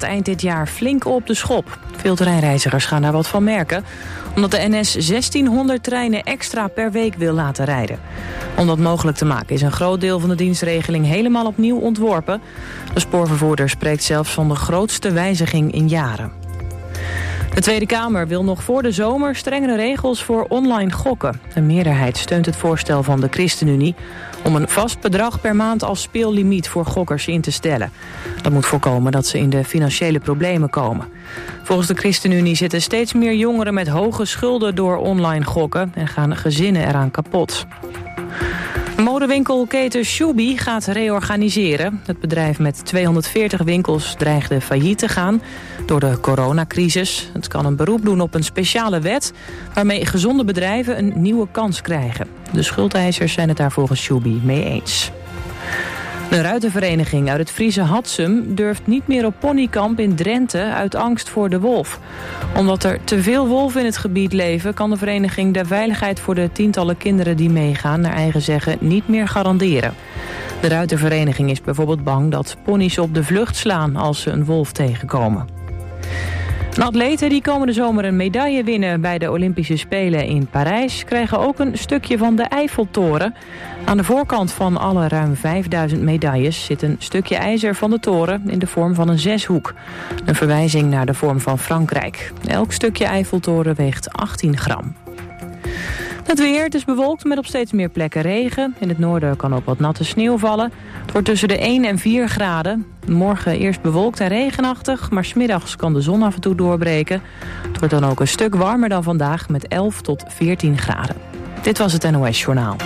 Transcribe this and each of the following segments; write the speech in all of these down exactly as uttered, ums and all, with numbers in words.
eind dit jaar flink op de schop. Veel treinreizigers gaan daar wat van merken, omdat de N S zestienhonderd treinen extra per week wil laten rijden. Om dat mogelijk te maken is een groot deel van de dienstregeling helemaal opnieuw ontworpen. De spoorvervoerder spreekt zelfs van de grootste wijziging in jaren. De Tweede Kamer wil nog voor de zomer strengere regels voor online gokken. Een meerderheid steunt het voorstel van de ChristenUnie om een vast bedrag per maand als speellimiet voor gokkers in te stellen. Dat moet voorkomen dat ze in de financiële problemen komen. Volgens de ChristenUnie zitten steeds meer jongeren met hoge schulden door online gokken en gaan gezinnen eraan kapot. Modewinkelketen Shubi gaat reorganiseren. Het bedrijf met tweehonderdveertig winkels dreigde failliet te gaan door de coronacrisis. Het kan een beroep doen op een speciale wet waarmee gezonde bedrijven een nieuwe kans krijgen. De schuldeisers zijn het daar volgens Shubi mee eens. De ruitervereniging uit het Friese Hatsum durft niet meer op ponykamp in Drenthe uit angst voor de wolf. Omdat er te veel wolven in het gebied leven, kan de vereniging de veiligheid voor de tientallen kinderen die meegaan naar eigen zeggen niet meer garanderen. De ruitervereniging is bijvoorbeeld bang dat ponies op de vlucht slaan als ze een wolf tegenkomen. En atleten die komende zomer een medaille winnen bij de Olympische Spelen in Parijs krijgen ook een stukje van de Eiffeltoren. Aan de voorkant van alle ruim vijfduizend medailles zit een stukje ijzer van de toren in de vorm van een zeshoek. Een verwijzing naar de vorm van Frankrijk. Elk stukje Eiffeltoren weegt achttien gram. Het weer, het is bewolkt met op steeds meer plekken regen. In het noorden kan ook wat natte sneeuw vallen. Het wordt tussen de één en vier graden. Morgen eerst bewolkt en regenachtig, maar 's middags kan de zon af en toe doorbreken. Het wordt dan ook een stuk warmer dan vandaag met elf tot veertien graden. Dit was het N O S Journaal.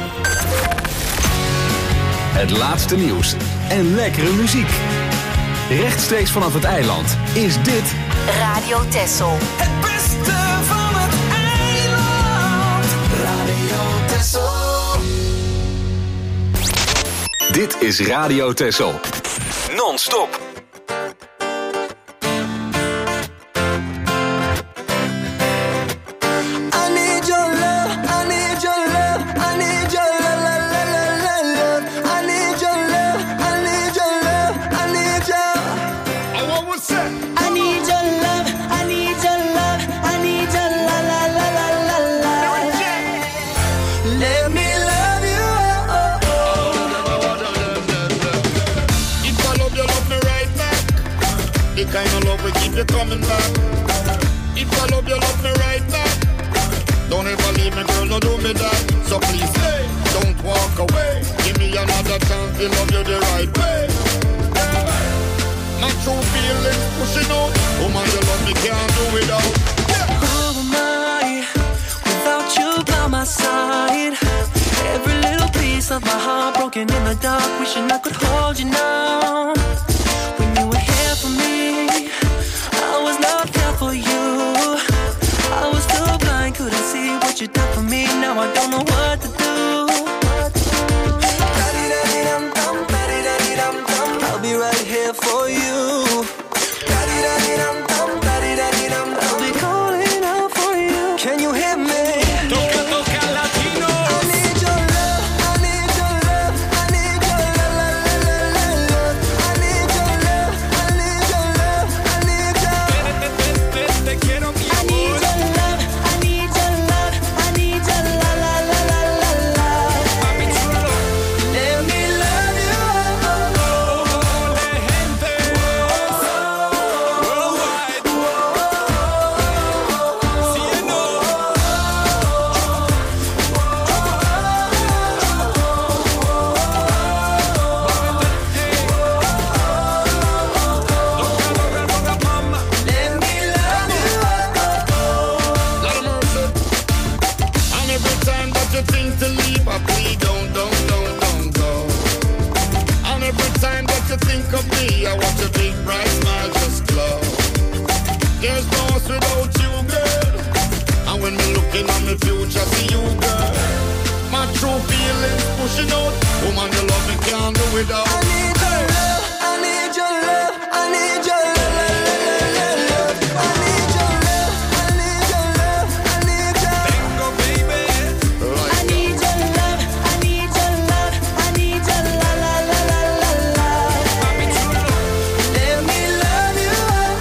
Het laatste nieuws en lekkere muziek. Rechtstreeks vanaf het eiland is dit Radio Texel. Het beste van het eiland. Radio Texel. Dit is Radio Texel. Non-stop. You're coming back. If I love you, love me right back. Don't ever leave me, girl, no do me that. So please stay, don't walk away. Give me another chance to love you the right way. Yeah. My true feelings pushing out. Woman, you love me, can't do without. Yeah. Who am I without you by my side? Every little piece of my heart broken in the dark. Wishing I could hold you now. When you were here for me, I was not there for you. I was too blind, couldn't see what you did for me. Now I don't know what to do. I'll be right here for you. I'll be calling out for you. Can you hear me? Toca, toca, Latino. I need your love, I need your love, I need your love, love, love, love, love. I need your love, I need your love, I need your Te quiero, mi I need your love, I need your love, I need your la la la la la la. mami chulo. Let me love you. De gente. Worldwide. Si you know. Let me love you. Lord of mercy. And every time that you think to leave, I plead, don't, don't, don't, don't go. And every time that you think of me, I watch your big bright smile just glow. There's no us without you, girl. And when me looking at my future, see you, girl. My true feelings pushing out. Woman, you love me, can't do without. I need your love, I need your love, I need your love, love, love, love, love. I need your love, I need your love, I need your Go, baby. I need your love, I need your love, I need your la la la la la la. Mami chulo. Let me love you.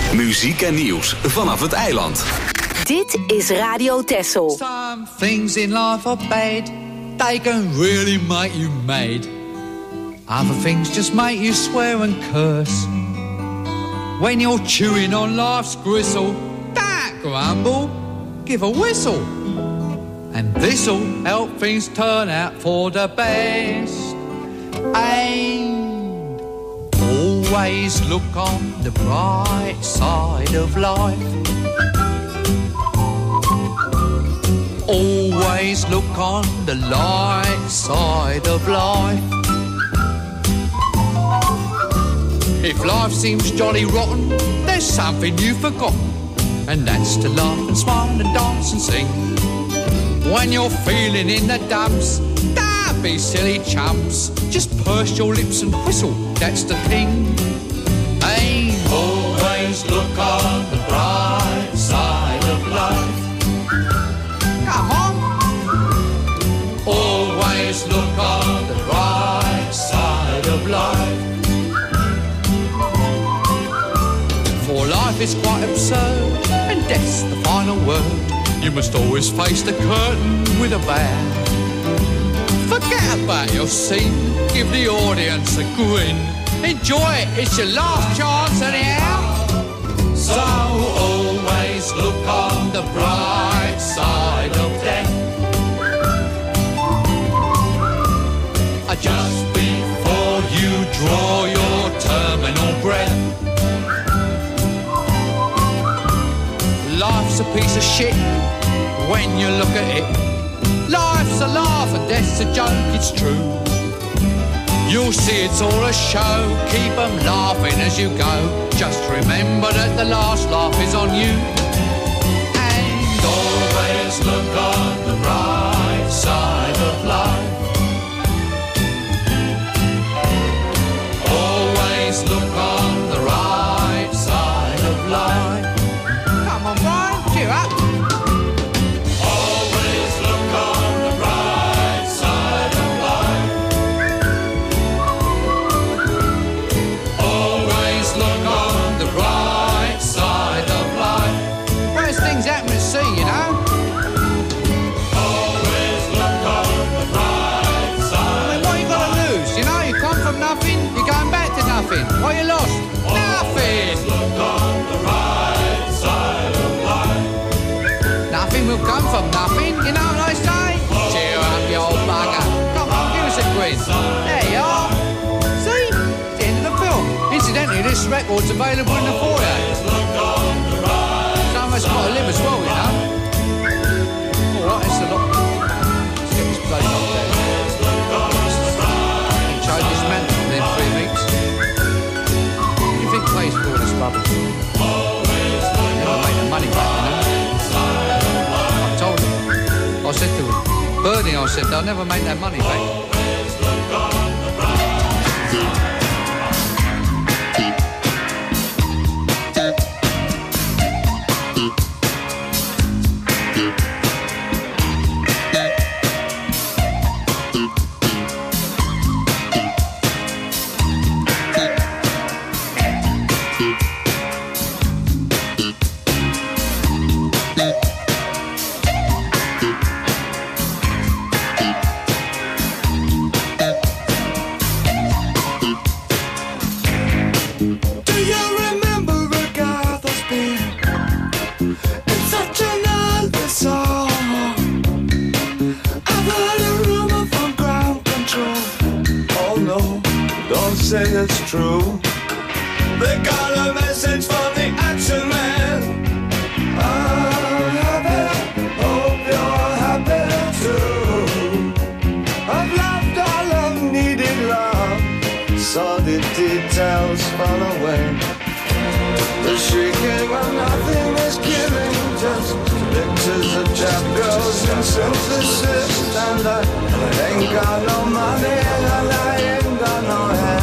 Muziek en nieuws vanaf het eiland. Dit is Radio Texel. Some things in life are bad. They can really make you mad. Other things just make you swear and curse. When you're chewing on life's gristle, don't grumble, give a whistle. And this'll help things turn out for the best. And always look on the bright side of life. Always look on the light side of life. If life seems jolly rotten, there's something you've forgotten, and that's to laugh and smile and dance and sing. When you're feeling in the dumps, don't be silly chumps. Just purse your lips and whistle, that's the thing. Hey, always look on the bright side of life. Come on. Always look on the bright side of life. For life is quite absurd, and death's the final word. You must always face the curtain with a bow. Forget about your scene, give the audience a grin. Enjoy it, it's your last chance anyhow. So always look on the bright side of death. Just before you draw your terminal breath. Life's a piece of shit when you look at it. Life's a laugh and death's a joke, it's true. You'll see it's all a show, keep them laughing as you go. Just remember that the last laugh is on you. And always look on the bright side of life. Always look on the right side of life. Come on, Brian, cheer up. Always look on the right side of life. Always look on the right side of life. Well, there's things happen at sea, you know. Always look on the right side. I mean, what you got to lose? You know, you come from nothing, you're going back to nothing. What you lost? Nothing. Look on the right side of life. Nothing will come from nothing, you know what I say? Cheer up, you old bugger. Come on, give us a grin. There you are. See? It's the end of the film. Incidentally, this record's available in the foyer. Some of us got to live as well, you know. Alright, it's a lot. Let's get this bloody knocked down. Change this man within three weeks. You think plays for all this rubbish? Never make the money back, you know. I told him. I said to him, Bernie, I said, they'll never make that money back. Say it's true. They got a message from the action man. I'm happy, hope you're happy too. I've loved all I've needed love, saw the details fall away. The shrieking when nothing is given, just pictures of chapters and synthesis. And I ain't got no money and I ain't got no hands.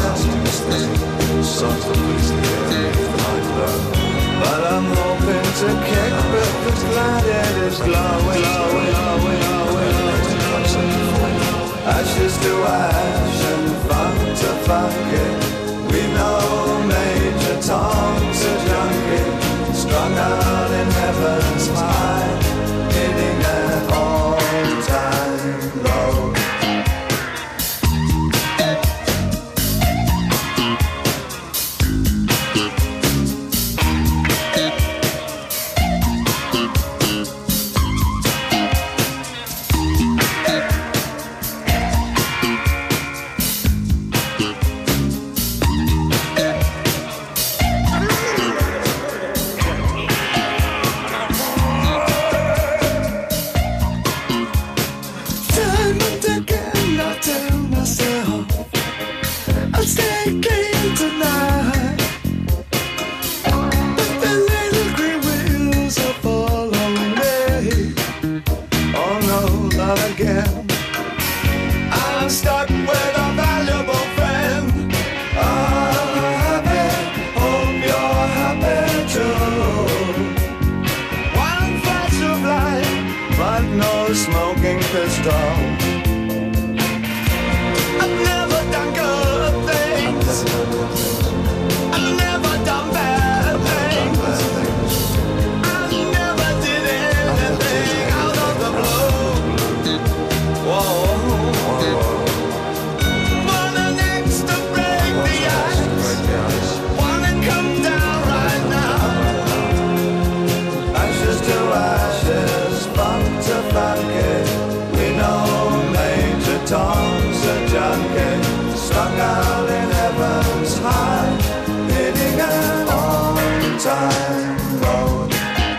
But I'm hoping to kick back the planet is glowing, glowing, glowing, glowing. Ashes to ash and funk to funk it. We know Major Tom's a junkie. stall. I've never done good things. I've never done bad things. I never did anything out of the blue. Whoa. Wanna next to break the ice. Wanna come down right now. Ashes to ashes, funk to funky. We know Major Tom's a junkie, strung out in heaven's high, hitting an on-time road.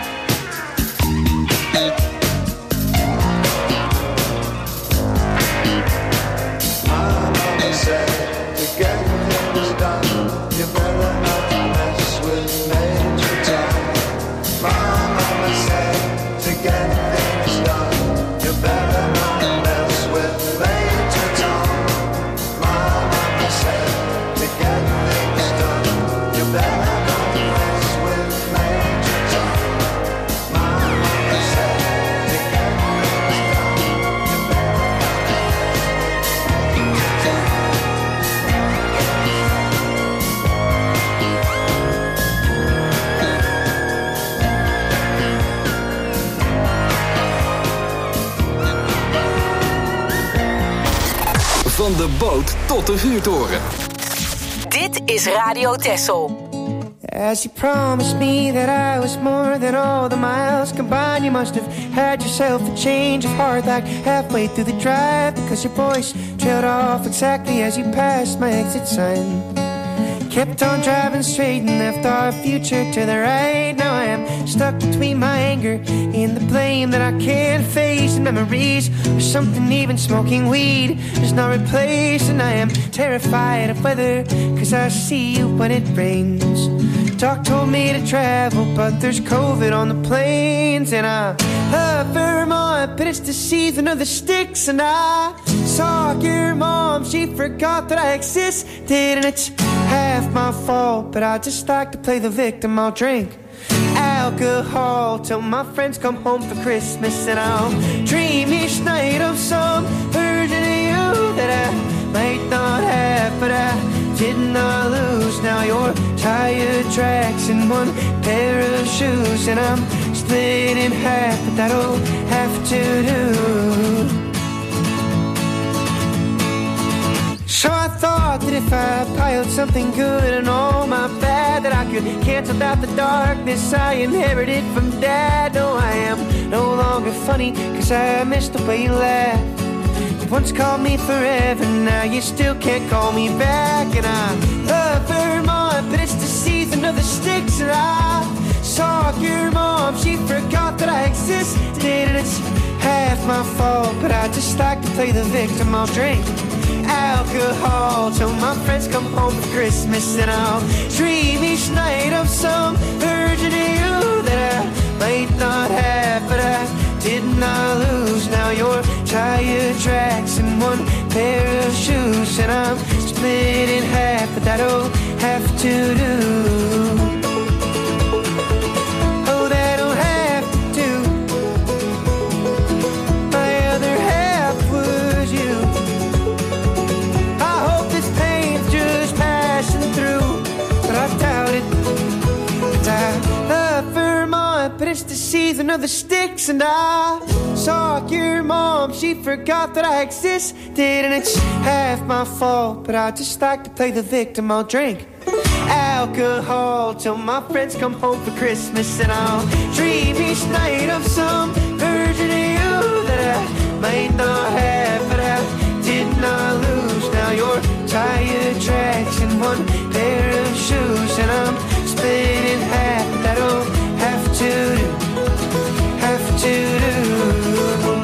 My mama said, to get things done, you better not mess with Major Tom. My mama said, to get things done, you better not mess with Major Tom. My mama said, to get things done, you better not mess with Major Tom. My mama said, to get things done, you better not Van de boot tot de vuurtoren. Dit is Radio Texel. As you promised me that I was more than all the miles combined, you must have had yourself a change of heart like halfway through the drive, because your voice trailed off exactly as you passed my exit sign. Kept on driving straight and left our future to the right. Now I am stuck between my anger and the blame that I can't face, and memories or something even smoking weed does not replace. And I am terrified of weather, cause I see you when it rains. Doc told me to travel, but there's COVID on the planes. And I love Vermont, but it's the season of the sticks. And I saw your mom, she forgot that I existed, and it's half my fault, but I just like to play the victim. I'll drink alcohol till my friends come home for Christmas, and I'll dream each night of some version of you that I might not have, but I did not lose. Now your tire tracks in one pair of shoes, and I'm split in half, but that'll have to do. So I thought that if I piled something good and all my bad, that I could cancel out the darkness I inherited from Dad. No, I am no longer funny, cause I missed the way you laughed. You once called me forever, now you still can't call me back. And I love Vermont, but it's the season of the sticks. And I saw your mom, she forgot that I existed, and it's half my fault, but I just like to play the victim. I'll drink alcohol till my friends come home for Christmas, and I'll dream each night of some version of you that I might not have, but I did not lose. Now your tire tracks in one pair of shoes, and I'm split in half, but that'll have to do. Oh, that'll have to do. My other half was you. I hope this pain's just passing through, but I doubt it. And I love Vermont, but it's the season of the sticks. And I saw your mom, she forgot that I existed, and it's half my fault, but I just like to play the victim. I'll drink alcohol till my friends come home for Christmas, and I'll dream each night of some version of you that I might not have, but I did not lose. Now your tire tracks in one pair of shoes, and I'm split in half. That'll have to do, have to do.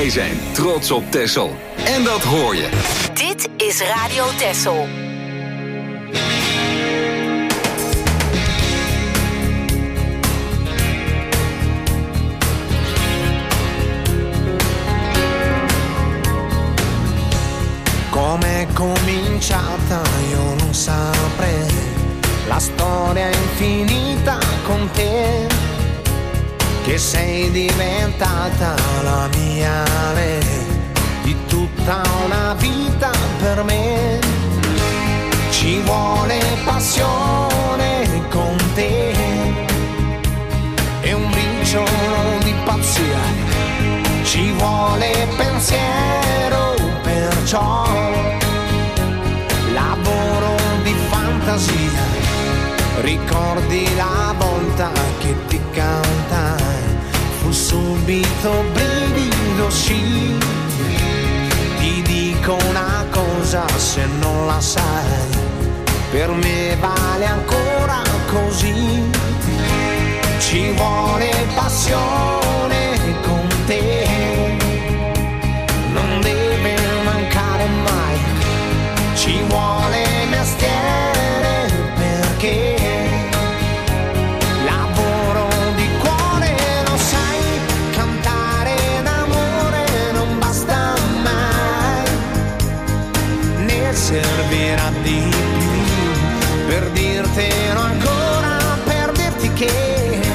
Wij zijn trots op Texel. En dat hoor je. Dit is Radio Texel. Com'è cominciata io non saprei, la storia è infinita con te, che sei diventata la mia re, di tutta una vita per me. Ci vuole passione con te e un briciolo di pazzia, ci vuole pensiero, perciò lavoro di fantasia. Ricordi la volta che ti cantai, fu subito brivido, sì. Ti dico una cosa se non la sai, per me vale ancora così. Ci vuole passione con te, non deve mancare mai. Ci vuole mestiere perché lavoro di cuore, lo sai, cantare d'amore non basta mai, ne servirà di più per dirtelo ancora, per dirti che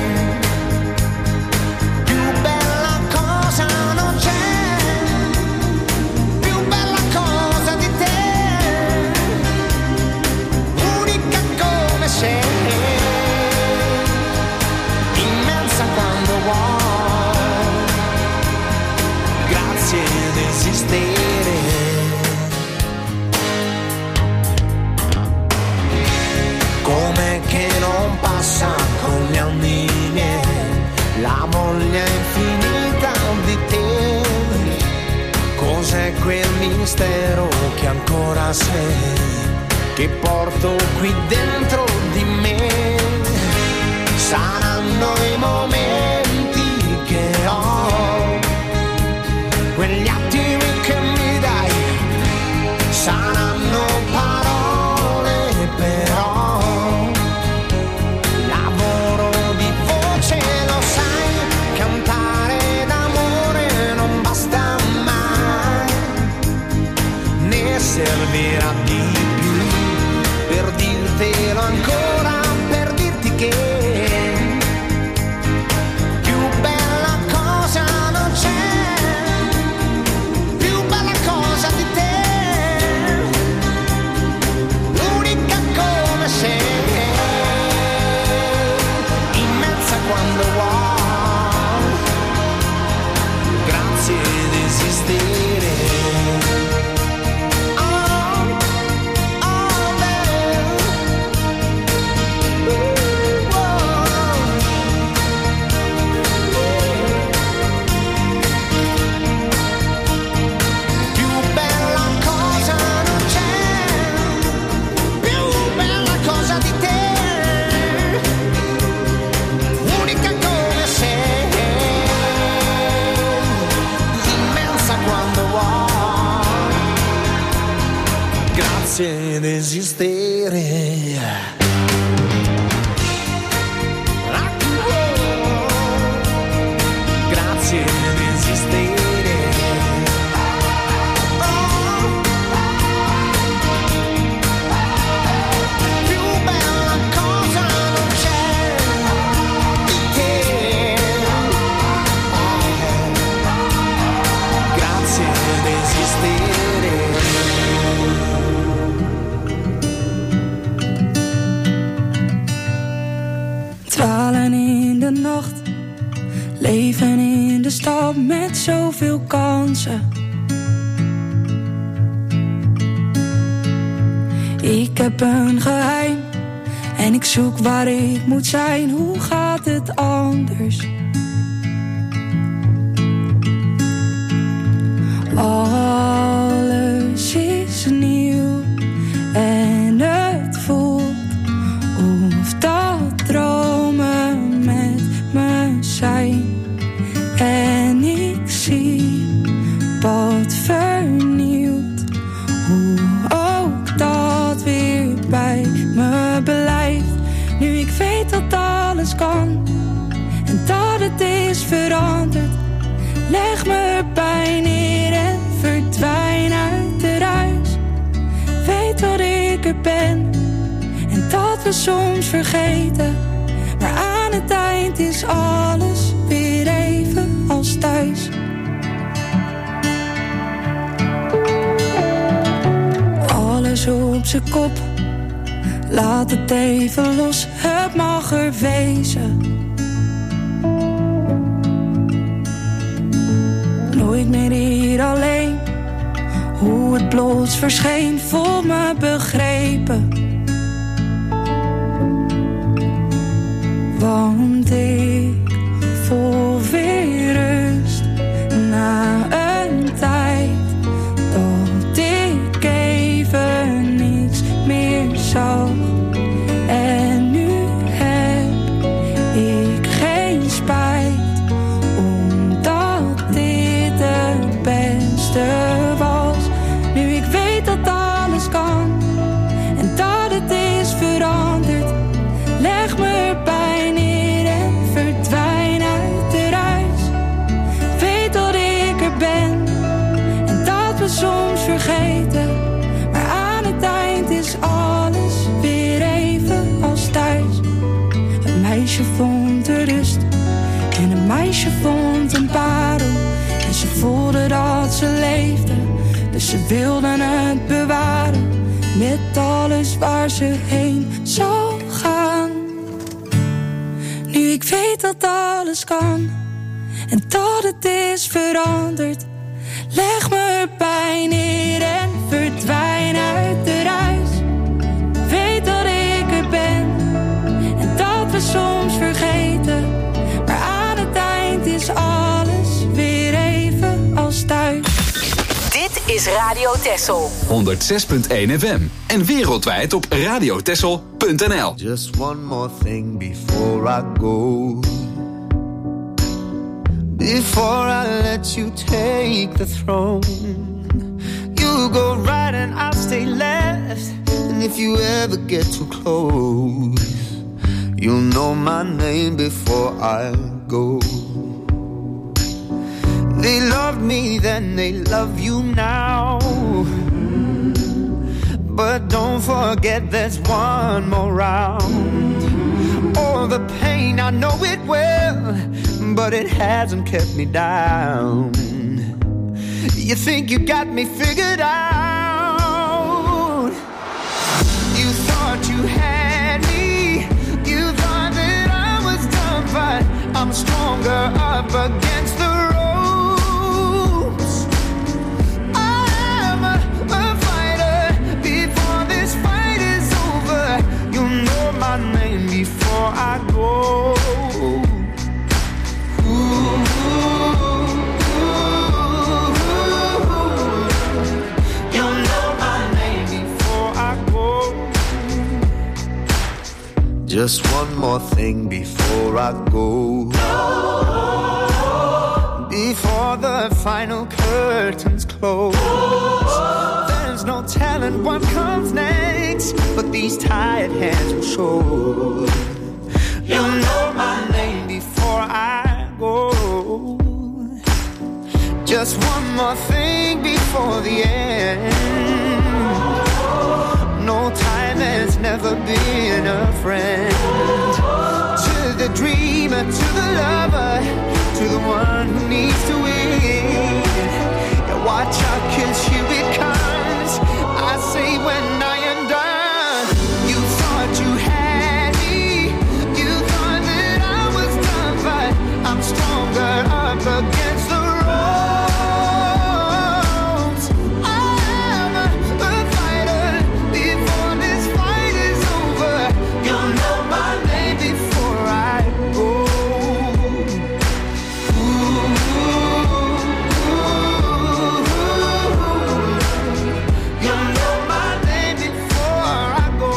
immensa quando vuoi, grazie ad esistere. Com'è che non passa con gli anni miei la voglia infinita di te? Cos'è quel mistero che ancora sei, che porto qui dentro di me? Saranno i momenti che ho, quegli attimi che mi dai, saranno parole però, lavoro di voce, lo sai, cantare d'amore non basta mai, ne servirà di per dirtelo ancora, per dirti che più bella cosa non c'è, più bella cosa di te, l'unica come sei, immensa quando vuoi, grazie ad esistere. Ed esistere. Grazie ad esistere. Più bella cosa non c'è di te. Grazie ad esistere. Dwalen in de nacht, leven in de stad met zoveel kansen. Ik heb een geheim en ik zoek waar ik moet zijn. Hoe gaat het anders? Alles is nieuw en het voelt of dat dromen met me zijn. En ik zie ben. En dat we soms vergeten, maar aan het eind is alles weer even als thuis. Alles op z'n kop, laat het even los, het mag er wezen. Nooit meer hier alleen, hoe het plots verscheen, voel me begrepen. Want ik voel weer rust na een tijd dat ik even niks meer zag. En nu heb ik geen spijt, omdat dit het beste was. Nu ik weet dat alles kan en dat het is veranderd, leg me bij neer en verdwijn uit het huis. Weet dat ik er ben en dat we soms vergeten, maar aan het eind is alles weer even als thuis. Een meisje vond de rust en een meisje vond een parel. En ze voelde dat ze leefde, dus ze wilden het bewaren. Met alles waar ze heen zou gaan. Nu ik weet dat alles kan en dat het is veranderd, leg me erbij neer en verdwijn uit de ruis. Weet dat ik er ben en dat we soms vergeten, maar aan het eind is alles weer even als thuis. Dit is Radio Texel. honderd zes punt één F M en wereldwijd op radio texel punt n l. Just one more thing before I go. Before I let you take the throne. You go right and I'll stay left. And if you ever get too close, you'll know my name before I go. They loved me then, they love you now. But don't forget there's one more round. All the pain, I know it well, but it hasn't kept me down. You think you got me figured out. You thought you had me. You thought that I was done, but I'm stronger up against the ropes. I'm a, a fighter. Before this fight is over, you'll know my name before I go. Ooh, you'll know my name before I go. Just one more thing before I go. Before the final curtains close, there's no telling what comes next, but these tired hands will show. You'll know my name before I go. Just one more thing before the end. No time has never been a friend. To the dreamer, to the lover, to the one who needs to win. Yeah, watch out, 'cause here it comes. I say when I am done. You thought you had me. You thought that I was done, but I'm stronger up against the ropes. I'm a, a fighter. Before this fight is over, you'll know my name before I go. You'll know my name before I go.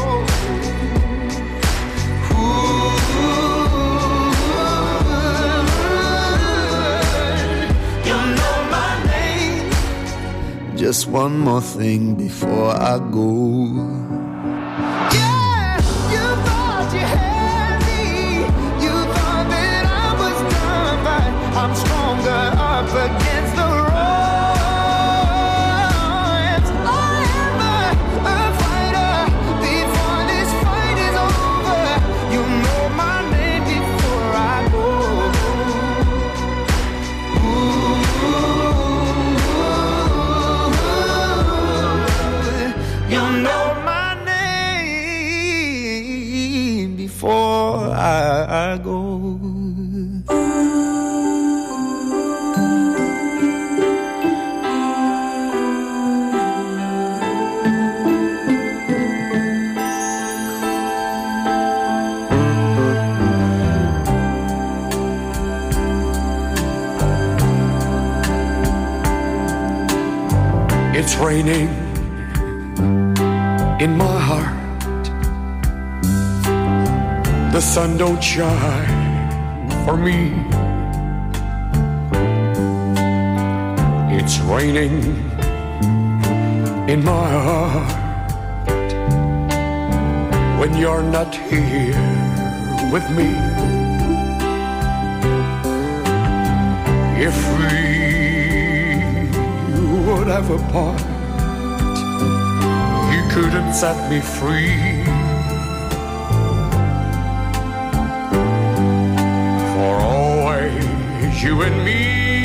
You'll know my name. Just one more thing before I go. Yeah, you thought you had me. You thought that I was done, but I'm stronger up against the ropes. I am a, a fighter. It's raining in my heart. The sun don't shine for me. It's raining in my heart when you're not here with me. If we would ever part, you couldn't set me free. For always you and me.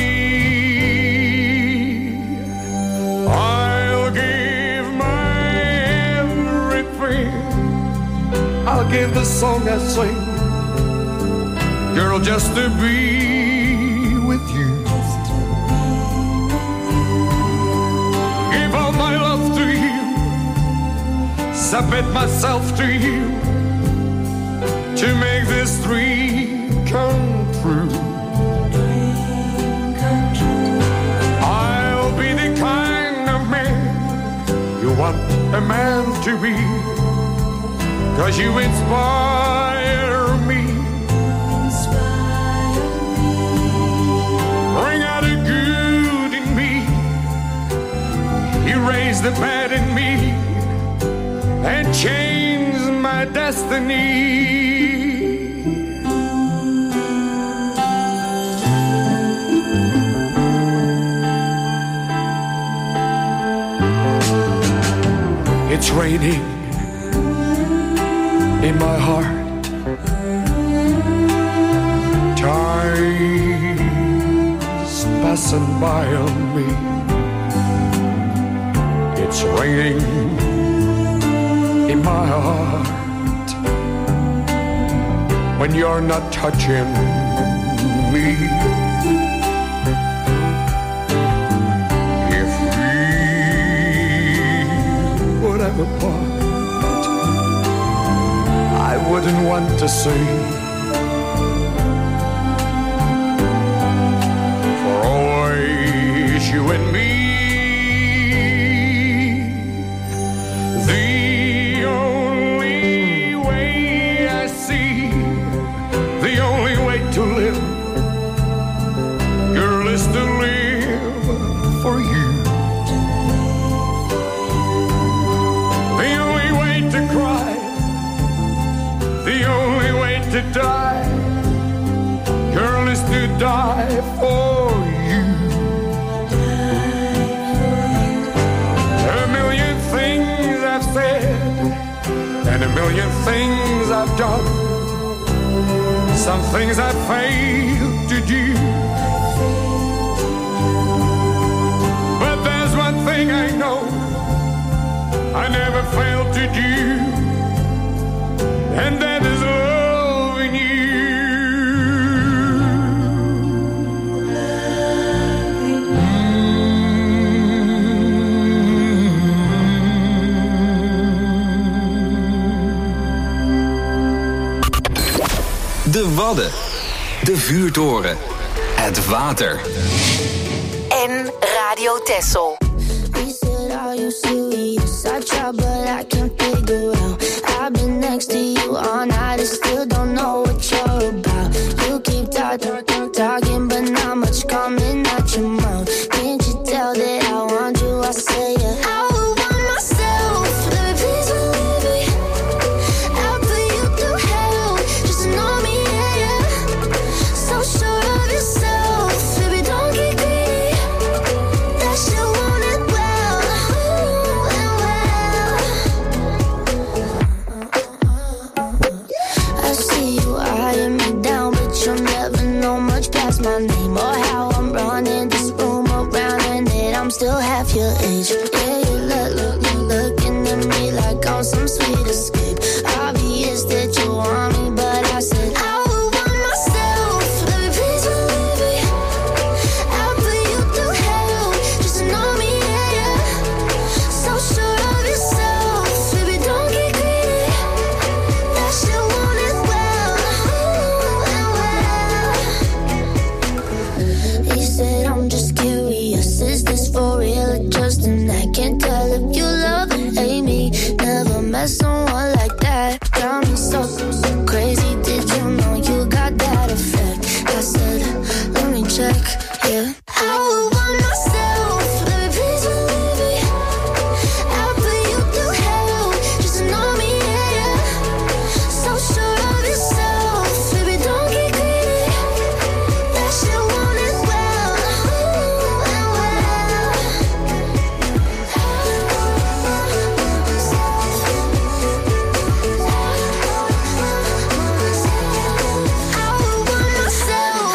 I'll give my everything. I'll give the song I sing, girl, just to be with you. Give all my love to you, submit myself to you, to make this dream come true. I'll be the kind of man you want a man to be, 'cause you inspire me. Bring out the good in me. You raise the bad in me and change my destiny. It's raining in my heart. Time's passing by on me. It's raining in my heart when you're not touching me. If we would ever part, I wouldn't want to say, for always you and me. The only way I see, the only way to live, girl, is to live for you. The only way to cry, the only way to die, girl, is to die for you. A million things I've said and a million things I've done. Some things I failed to do, but there's one thing I know I never failed to do, and that is loving you. De Wadden, de vuurtoren, het water. En Radio Texel. We said, are you serious? I try, but I can't figure out. I've been next to you all night and still don't know what you're about. You keep talking, talking, but not much coming out your mouth. Can't you tell that I want you? I say it. I would want myself. Baby, please believe me. I'll put you through hell. Just to know me, yeah, yeah. So sure of yourself. Baby, don't get greedy. That shit want it well. Ooh, and well. I see you eyeing me down, but you'll never know much past my name or how I'm running this room around, and that I'm still half your age. Yeah, you look, look, look, looking at me like I'm some sweet escape. Obvious that you want me, but I said I would want myself. Baby, please believe me. I'll put you through hell just to know me, yeah, yeah. So sure of yourself, baby, don't get greedy. That shit want it well. Ooh, and well. He said, I'm just curious, is this for real or just an act? Can't tell if you love or hate me. Never met someone like that. Got me so, so crazy. Did you know you got that effect? I said, let me check, yeah. I would want myself, baby, please believe me. I'll put you through hell, just to know me, yeah, yeah. So sure of yourself, baby, don't get greedy. That shit want it well, ooh, and well. I would want myself.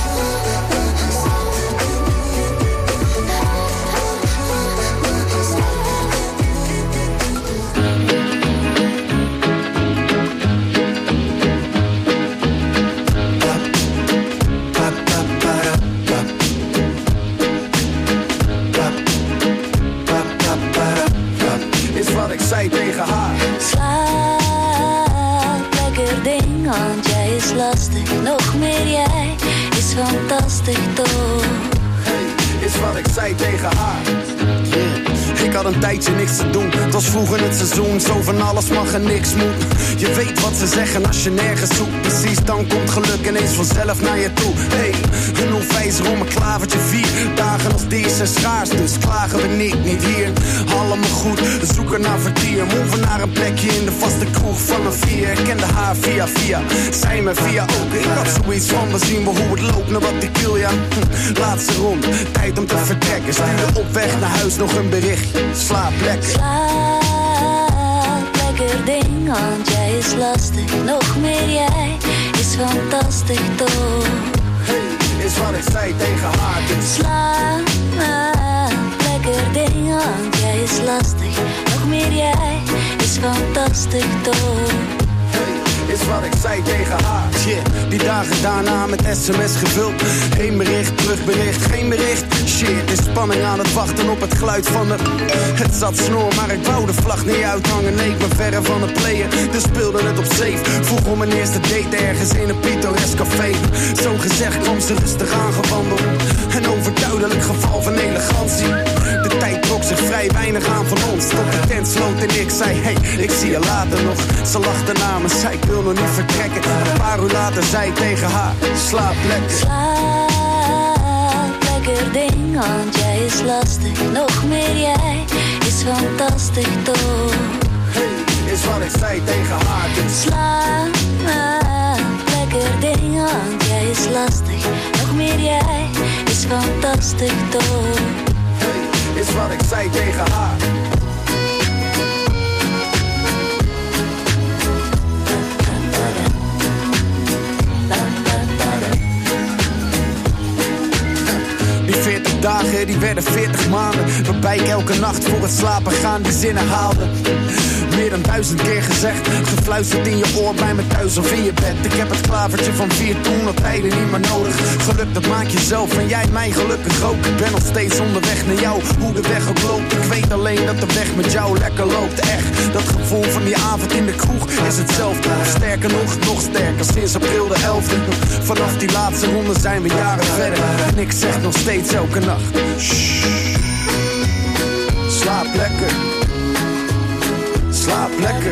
Is wat ik zei tegen haar. Slaap, lekker ding, want jij is lastig. Nog meer jij is fantastisch toch. Hey, is wat ik zei tegen haar. Yeah. Ik had een tijdje niks te doen. Het was vroeger het seizoen, zo van alles mag en niks moet. Je weet wat ze zeggen als je nergens zoekt. Precies, dan komt geluk ineens vanzelf naar je toe. Hey, een onwijzer om een klavertje vier. Dagen als deze zijn schaars, dus klagen we niet, niet hier. Allemaal goed, we zoeken naar vertier. Moven naar een plekje in de vaste kroeg van een vier. Ik kende haar via via, zij me via ook. Ik had zoiets van, we zien wel hoe het loopt, naar wat ik wil, ja. Hm, laatste ronde, tijd om te vertrekken. Stuurde op weg naar huis nog een berichtje. Slaap lekker. Slaap, lekker ding, want jij is lastig. Nog meer jij is fantastisch toch. Hey, is wat ik zei tegen haar. Dus Slaap, lekker ding, want jij is lastig. Nog meer jij is fantastisch toch. is wat ik zei tegen haar. Shit, die dagen daarna met sms gevuld. Eén bericht, terugbericht, geen bericht. Shit, is spanning aan het wachten op het geluid van de... Het zat snor, maar ik wou de vlag niet uithangen. Nee, ik ben verre van het playen, dus speelde het op safe. Vroeg om mijn eerste date ergens in een pittoresk café. Zo gezegd kwam ze rustig aangewandeld. Een overduidelijk geval van elegantie. De tijd trok zich vrij weinig aan van ons. Tot de tent sloot en ik zei, hey, ik zie je later nog. Ze lachte na me, zei ik wil nog niet vertrekken. Een paar uur later zei ik tegen haar, slaap lekker. Slaap lekker ding, want jij is lastig. Nog meer jij is fantastisch toch. Hey, is wat ik zei tegen haar. Dus slaap lekker ding, want jij is lastig. Nog meer jij is fantastisch toch. Hey, is wat ik zei tegen haar. Die veertig dagen, die werden veertig maanden. Waarbij ik elke nacht voor het slapen gaan die zinnen haalde. Meer dan duizend keer gezegd, gefluisterd in je oor bij me thuis of in je bed. Ik heb het klavertje van vier toen op tijden niet meer nodig. Geluk dat maak je zelf en jij mij gelukkig ook. Ik ben nog steeds onderweg naar jou, hoe de weg ook loopt. Ik weet alleen dat de weg met jou lekker loopt. Echt, dat gevoel van die avond in de kroeg is hetzelfde. Sterker nog, nog sterker, sinds april de elfde. Vanaf die laatste ronde zijn we jaren verder. En ik zeg nog steeds elke nacht, shh, slaap lekker. Slaap lekker,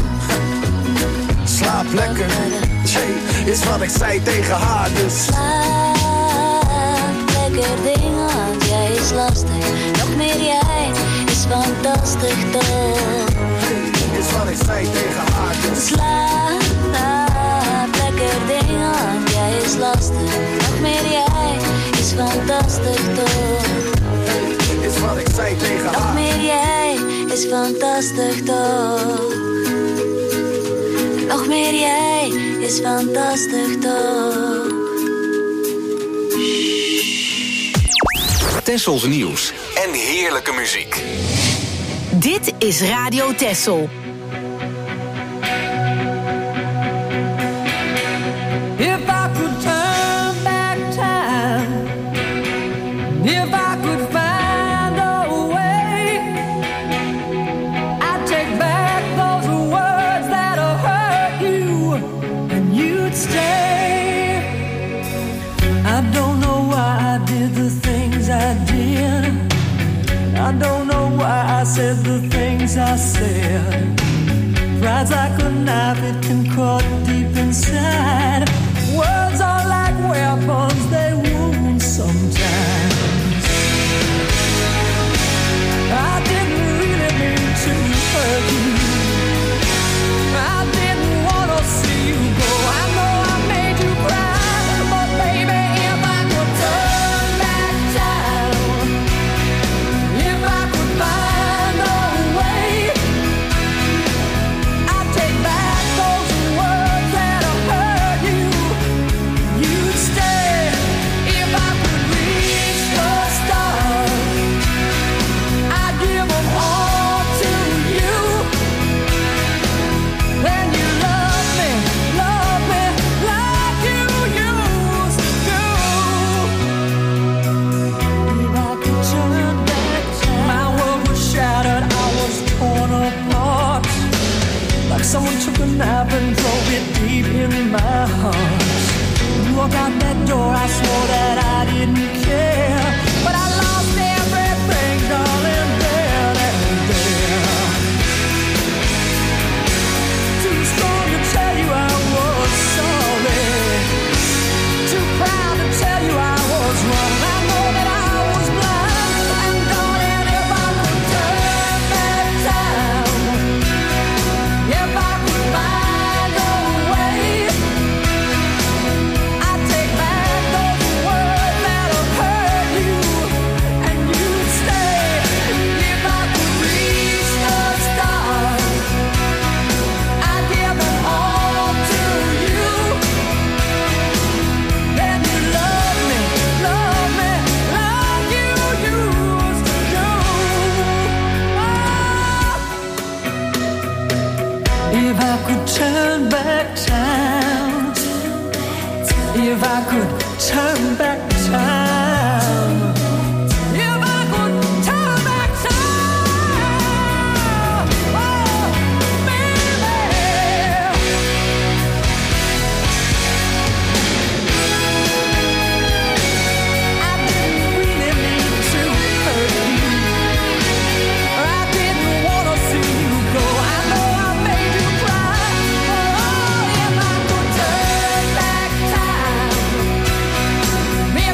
slaap lekker, jee, is wat ik zei tegen haar dus. Slaap lekker ding, want jij is lastig. Nog meer jij is fantastisch toch. Is wat ik zei tegen haar dus. Slaap lekker ding, want jij is lastig. Nog meer jij is fantastisch toch. Is wat ik zei tegen haar. Nog meer jij is fantastisch toch. Nog meer jij is fantastisch toch. Tessels nieuws en heerlijke muziek. Dit is Radio Tessel. If I could turn back time, if I could find a way, I'd take back those words that hurt you, and you'd stay. I don't know why I did the things I did. I don't know why I said the things I said. Pride's like a knife, it can cut deep inside. Words are like weapons, they wound sometimes. I didn't really mean to hurt you. I didn't want to see you go. I know I made you cry, but baby, if I could turn back time, if I could find a way, I'd take back those words that have hurt you. You'd stay if I could reach the stars. I'd give them all to you. Then you love me, love me like you used to. If I could turn back time, my world was shattered, I was torn apart. Like someone took a knife and drove it deep in my heart. You walked out that door, I swore that I didn't care, but I lost everything, darling, there and there. Too strong to tell you I was sorry. Too proud to tell you I was wrong. I know that I was blind. And darling, if I could turn back time, if I could find a way, I'd take back those words that have hurt you, and you'd stay. If I could reach the stars, I'd give them all to you. Then you love me, love me like you used to do. If I could turn back time, if I could turn back time, if I could turn back time, oh, baby. I didn't really mean to hurt you. I didn't want to see you go. I know I made you cry. Oh, if I could turn back time, if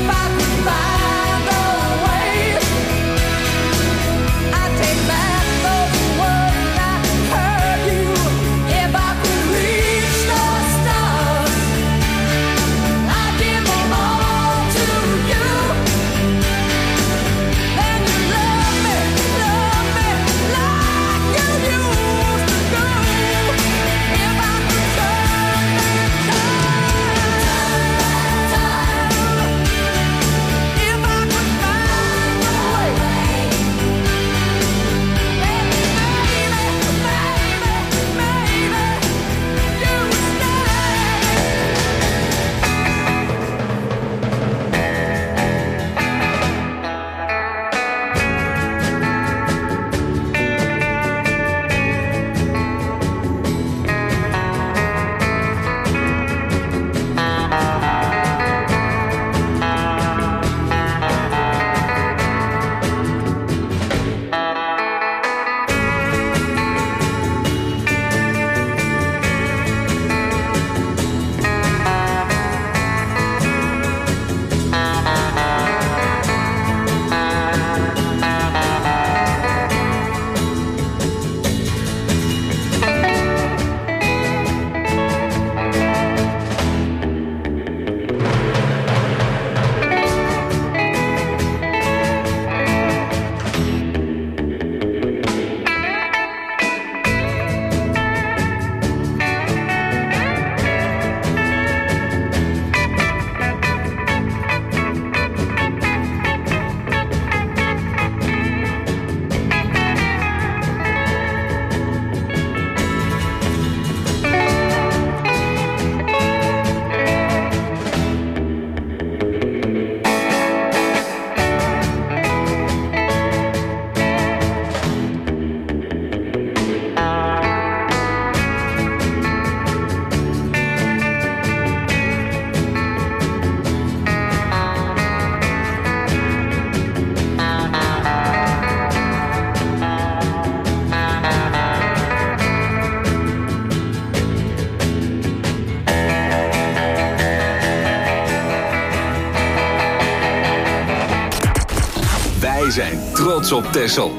Wij zijn trots op Texel.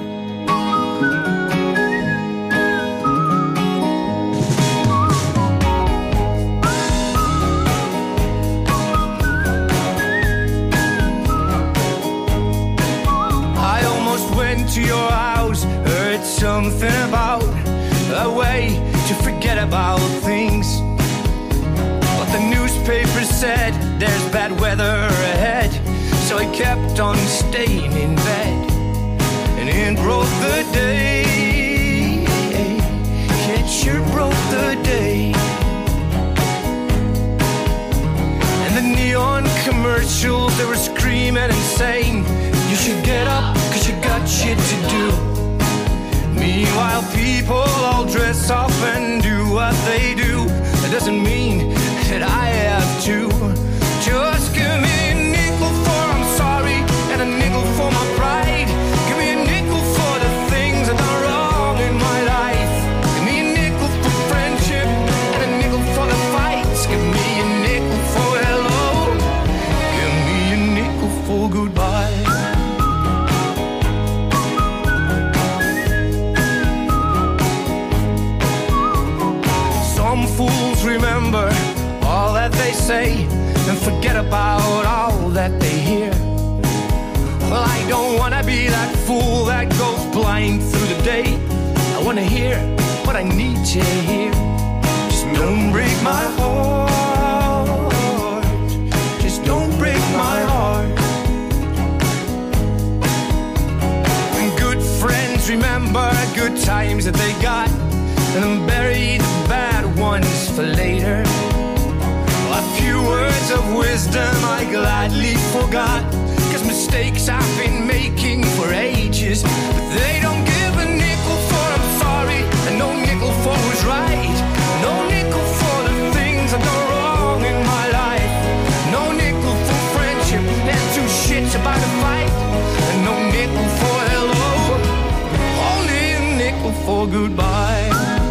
I almost went to your house, heard something about a way to forget about things. But the newspaper said there's bad weather ahead, so I kept on staying in bed. And it broke the day, it sure broke the day. And the neon commercials, they were screaming and saying, you should get up, cause you got shit to do. Meanwhile, people all dress up and do what they do. That doesn't mean that I have to. Just give me a nickel for I'm sorry, and a nickel for my pride. Give me a nickel for the things I've done wrong in my life. Give me a nickel for friendship, and a nickel for the fights. Give me a nickel for hello. Give me a nickel for goodbye. Some fools remember all that they say and forget about all that they hear. Well, I don't wanna be that fool that goes blind through the day. I wanna hear what I need to hear. Just don't break my heart. Just don't break my heart. When good friends remember good times that they got and then bury the bad ones for later. A few words of wisdom I gladly forgot, cause mistakes I've been making for ages. But they don't give a nickel for I'm sorry, and no nickel for who's right. No nickel for the things I've done wrong in my life. No nickel for friendship and two shits about a fight. And no nickel for hello, only a nickel for goodbye.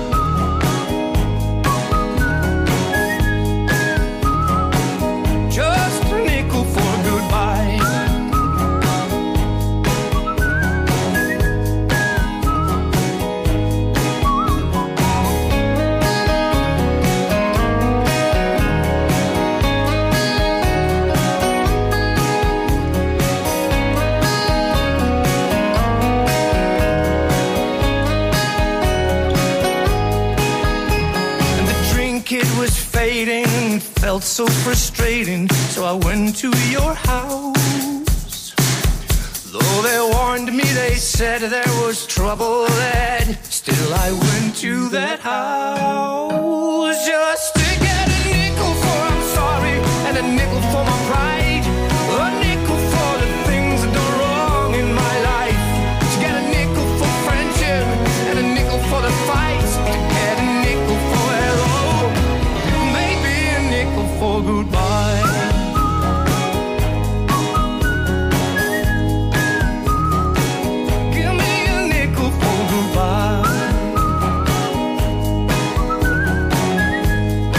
Felt so frustrating, so I went to your house. Though they warned me, they said there was trouble ahead, still I went to that house just to get a nickel for I'm sorry, and a nickel for my pride. A nickel for the things I've done wrong in my life. To get a nickel for friendship, and a nickel for the fights. To get a nickel for hello, for goodbye. Give me a nickel for goodbye.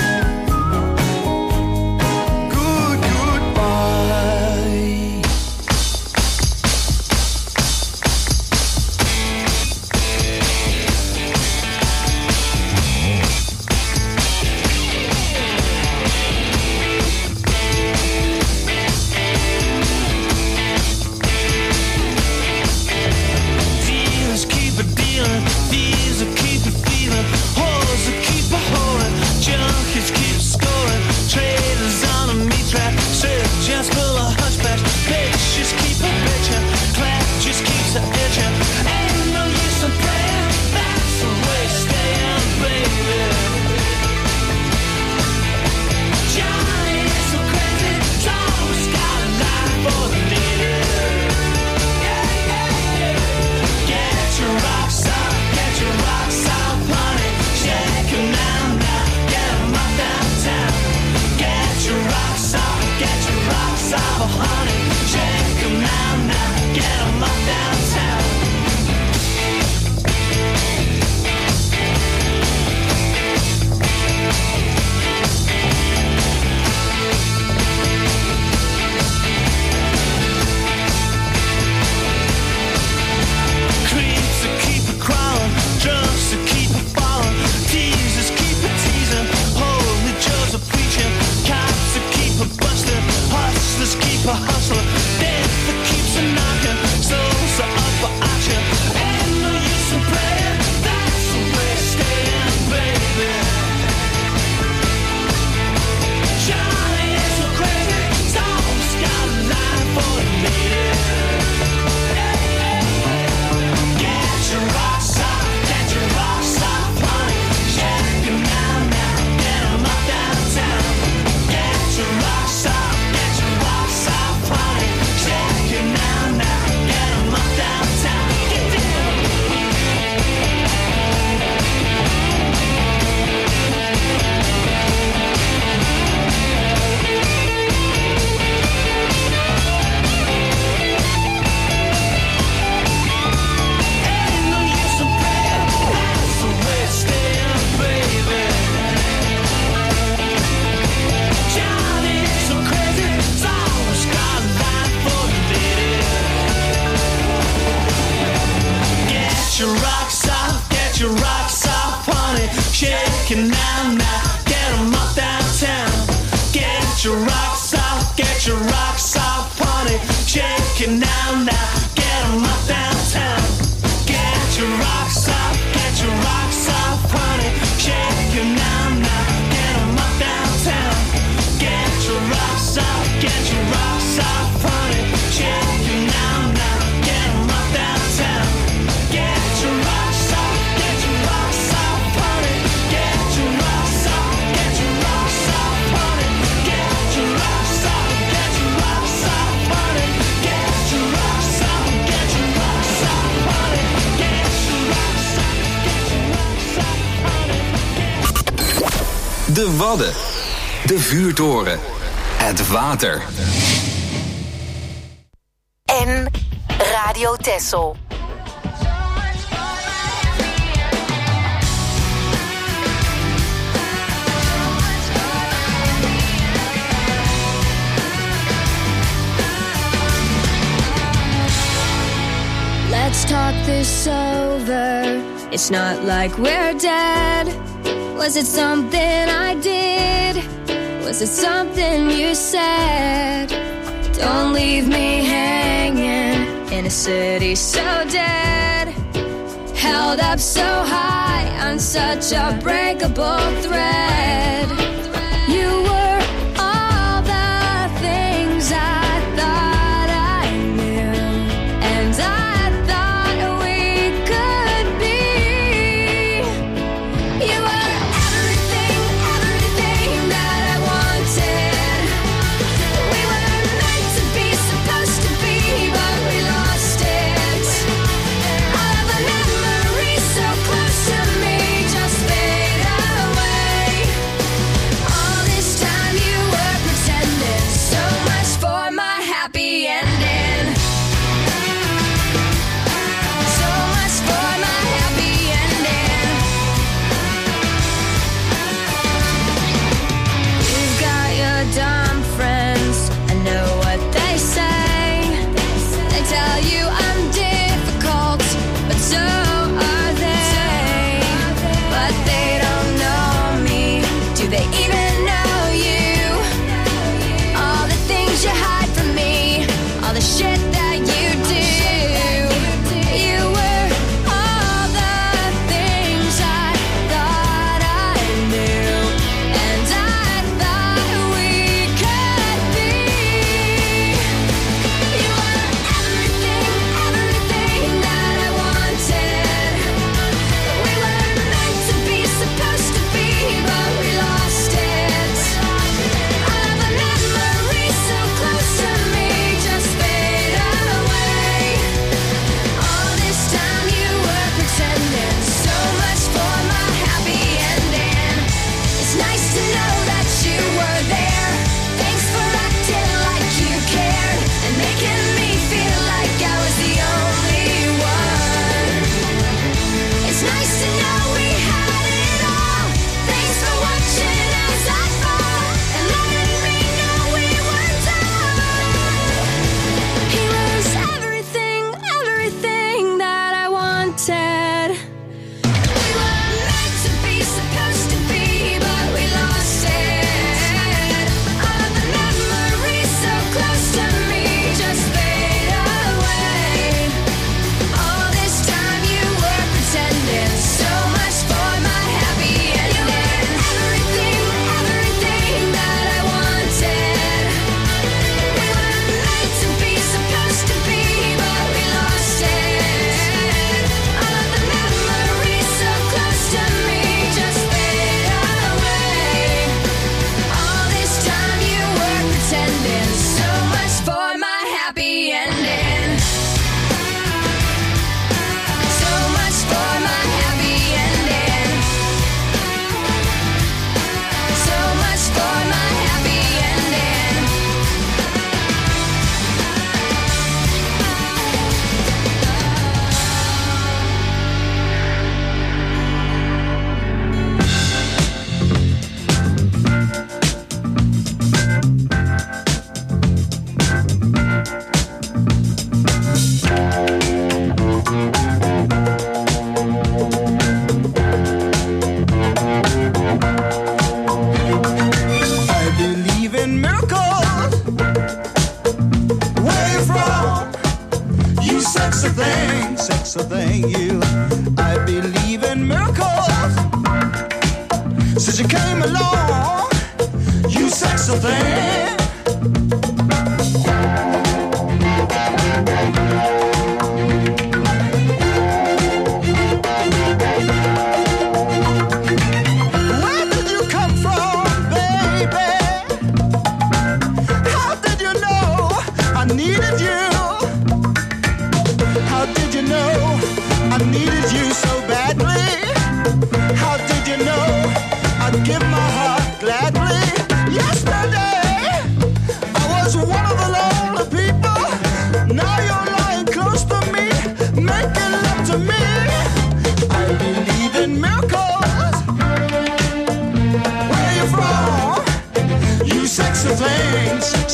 your rocks off, get your rocks off, honey. Shake it now, now, get 'em up downtown. Get your rocks off, get your rocks off, honey. Shake it now, now, get 'em up downtown. Get your rocks off, get your rocks off, honey. Shake it now, now, get 'em up downtown. Get your rocks off, get your rocks off, honey. Shake it now, now, get 'em up downtown. Get your rocks off, get your rocks off, honey. Get your rocks off, get your rocks off, honey. Get your rocks off, get your rocks off, honey. Get your rocks off, get your rocks off, honey. Get your rocks off, get your rocks off, honey. De Wadden. De vuurtoren. Het water. En Radio Texel. Let's talk this over. It's not like we're dead. Was it something I did? Was it something you said? Don't leave me hanging in a city so dead. Held up so high on such a breakable thread. You were all the things I thought I knew, and I thought we could be. You were everything, everything that I wanted. We were meant to be, supposed to be, but we lost it. All of the memories so close to me just fade away. All this time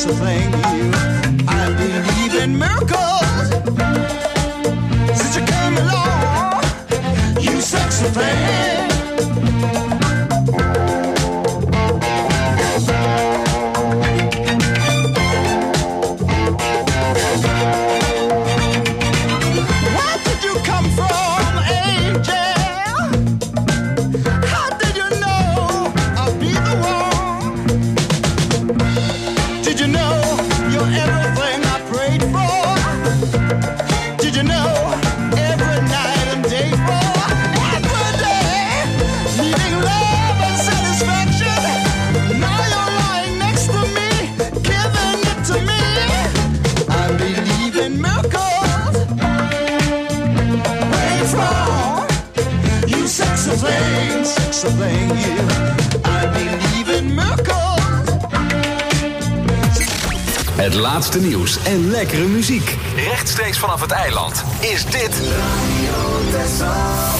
sexy thing. You, I believe in miracles. Since you came along, you sexy thing. Thing, you. I believe in miracles. Het laatste nieuws en lekkere muziek. Rechtstreeks vanaf het eiland is dit Radio Texel.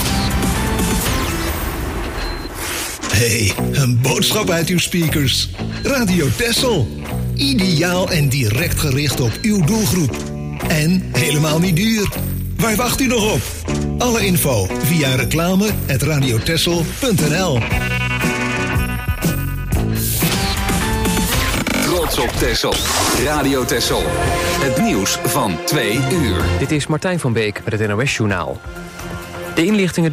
Hey, een boodschap uit uw speakers. Radio Texel. Ideaal en direct gericht op uw doelgroep. En helemaal niet duur. Waar wacht u nog op? Alle info via reclame at radiotessel punt n l. Trots op Texel. Radio Texel. Het nieuws van twee uur. Dit is Martijn van Beek met het N O S-journaal. De inlichtingen